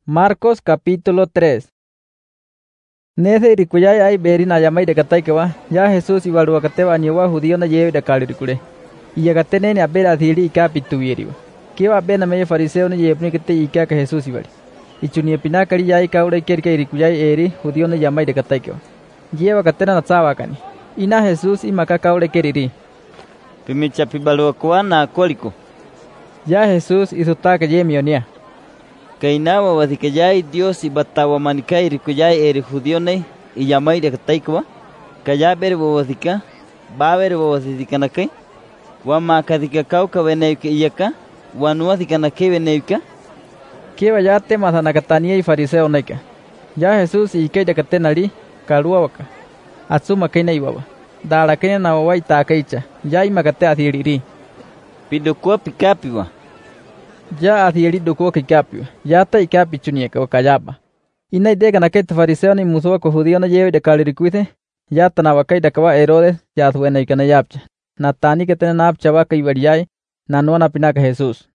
Marcos capítulo 3. Nese irikuyay ay berin ayamay de kataykewa, ya Jesús ibaruakateba aniwa judío na yevi de kalirikure. Iyagatene ni abera adhiri ika pitubiriwa. Kiwa abena meyo fariseo na yepni kete ika ka Jesús ibari. Ichuni epina kari ya ika ura ikerika irikuyay eri judío na yamay de kataykewa. Yewa katena na tsawakani. Ina Jesús imaka kaura keriri. Pimicha pibaluakua na koliko. Ya Jesús isutaka yemionia. Kainawa wadikayay Dios ibatawa manikay rikuyay eri judionay iyamay rekataykwa kaya ber wadika baber wadikanakai wama kadikakau kawenayka iyaka wanwa dikanakay wenayka Kiwa yate masanakatania y fariseo naika. Ya Jesús ikay dakatenali kalua waka. Atsuma kaina iwawa. Dara kaina na wawa itakaicha. Ya imakate athiriri. Pidukua pikapiwa. Ya athiri dukuwa kikapiwa. Ya ta ikapi chunieka wakayaba. Ina idega na kete fariseo ni musuwa ko judío na yewe de kalirikuite. Ya tanawakai dakawa Herodes ya thuena ikana yapcha. Na tani ketene na apcha waka ibariyay. Na nuana pinaka Jesús.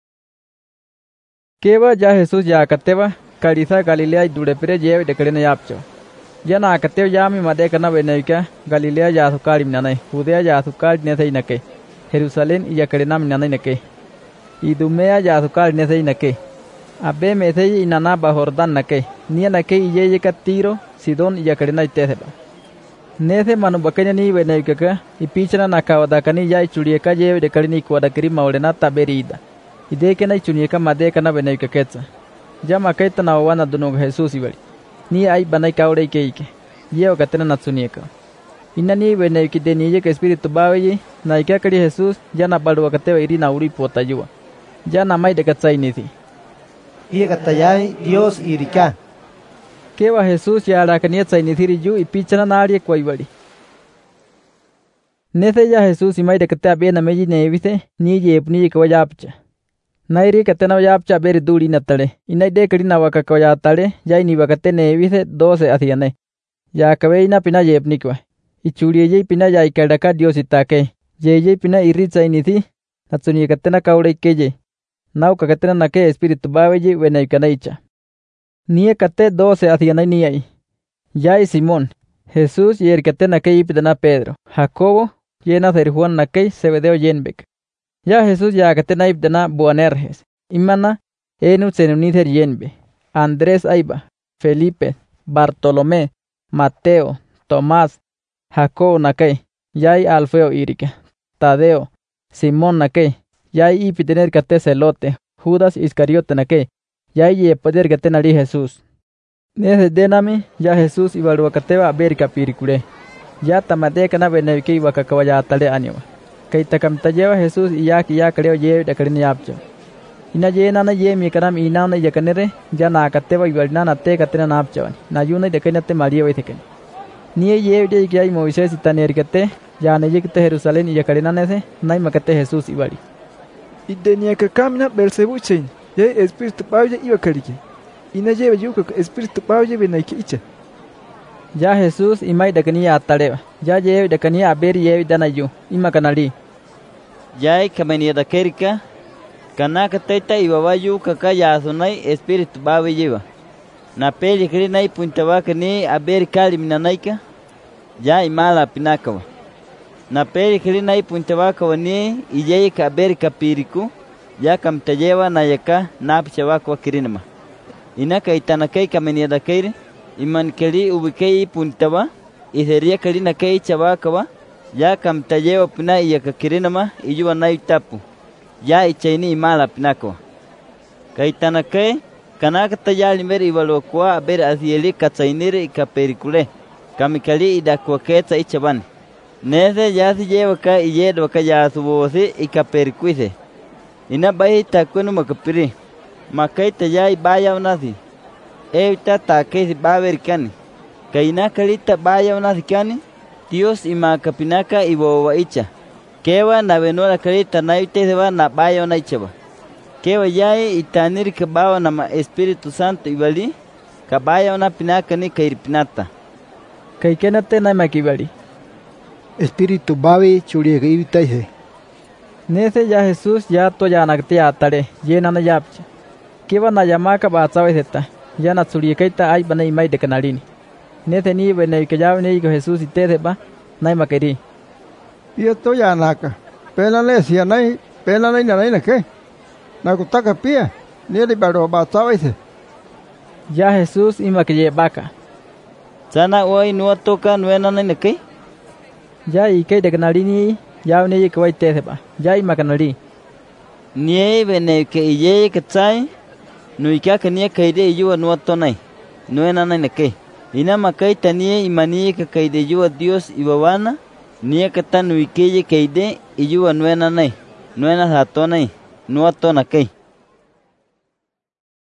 Kewa ya Jesús ya akateba Kaliza Galilea durepere yewe de kalina yapcha. Ya na akateo ya mi madeka na wenayka Galilea ya azukari minanay. Judea ya azukari nese inake. Jerusalén y ya kalina minanay nake. Idumea ya azukari nese inake. Abe mesey inanaba Jordán nake. Nia nake iyeye ka Tiro, Sidón y ya kalina iteseba. Nese manubakanya ni wenayka ipichana nakawadakani ya ichurieka yewe de kalini kuwadakiri maulena taberida. Ideke na ichunieka madeka na wenayka ketsa. Ya makaita na wawana dunug Jesús ibali. Ni ay banay kaure ike. Yewa katena natsunieka. Ina ni wenayki de niye ka espiritu baweyi na ika kari Jesús ya na baluwa katewa iri na uri potayuwa. Ya na may de katsay nisi. Iya katayay Dios irika. Kewa Jesús ya arakaniya tsay nisiri yu ipichana na arie kwa ibali. Nese ya Jesús imay de katea bena meji nevise ni yepni kwa yapcha. Nairi katena yapcha beri duri natale. Inay de karina waka yatale ya ini wakate nevise 12 asiane. Ya kabe ina pina yepni kwa. Ichuri ye pina ya ikadaka Dios itake. Ye pina iritsa initi. Natsuni katena kaure ikeje. Nau kakatena nake espiritu baweji wenaikanaicha. Nie kate 12 asiane ni ay. Ya Simón. Jesús yer katena ke ipidana Pedro. Jacobo yena ser Juan nake Zebedeo yenbek. Ya Jesús ya katena ipdana Boanerges. Imana enu senunither yenbe. Andrés aiba. Felipe. Bartolomé. Mateo. Tomás. Jacobo nake. Yay Alfeo irike. Tadeo. Simón nake. Yay ipitener kate Celote. Judas Iscariote nake. Yay yepoder katena li Jesús. Nese denami ya Jesús ibaruakateba berika pirikure. Ya tamadeka na benevike iwakakawaya atale aniwa. Kaitakam tajewa Jesús iyaki ya kaleo yewe dakarini yapcha. Ina yena na ye mi kanam ina na yakanere ya na akateba ibarina na te katena na apcha. Na yuna dekanate María wetheken. Niye yewe de ikiai Moisés itanerikate ya na yekte Jerusalén iyakarina nese na imakate Jesús ibari. Idenia ka kamina Belzebu chen. Ye espiritu pawje iwakarike. Ina yewe yuka espiritu pawje benaike icha. Ya Jesús imay dakaniya ataleba. Ya yewe dakaniya aberi yewe danayu imakanali. Yay kamenia da kerika kanaka teta iwawayu kaka yasunay espiritu baweyiwa. Na peli krinay puntawaka ni aberi kali minanaika. Ya imala pinakawa. Na peli krinay puntawaka wani iyeye ka aberi kapiriku. Ya kamtajewa na yaka napchawaka wakirinama. Inaka itanakay kamenia da keri. Iman kali ubikay puntawa. Itheria kali nakay chawakawa. Ya kamtajewa pina iyaka kirinama iyuwa na itapu. Ya ichaini imala pinakawa. Kaitanakay kanaka tayali meri iwaluakua aber azieli katsainire ikaperikule. Kamikali idakwa ketsa ichabani. Nese yasi yewa ka iyedwa ka yasubosi ikaperikuise. Ina bayi takwenu makapiri. Makai tayai baya unasi. Evita takesi baberikani. Kaina kalita baya unasi kani. Dios imakapinaka iwawa icha. Kewa na venora kalita na iteseba na baya una ichaba. Kewa yai itaniri kabawa na Espiritu Santo ibali. Kabaya una pinaka ni kairipinata. Kaikenate na makibali. Espiritu bawe churiega ibitaihe. Nese ya Jesús ya to ya nakte atare yena na yapcha. ¿Qué van a llamar que va a saber esta? Ya na tsuriekaita ay banay may de canalini. Nete ni bene que ya vene Jesús y te ba, nay makeri. Y esto ya naca. Pena le decía nay, pena nay na qué. Na kutaka pia, ni de pero va a saber. Ya Jesús y maquille vaca. Sana hoy no toca nuena nay qué. Ya y que de canalini ya vene que vai te ba. Ya y macanali. Ni bene que ye que tsai. No y que ni que de yo no tonai. Nuena nay qué. Ina makai tanie imani que kaide yo Dios y babana. Ni que tan uikeye kaide y yo nuena nay. Nuena hatonai. No atona kei.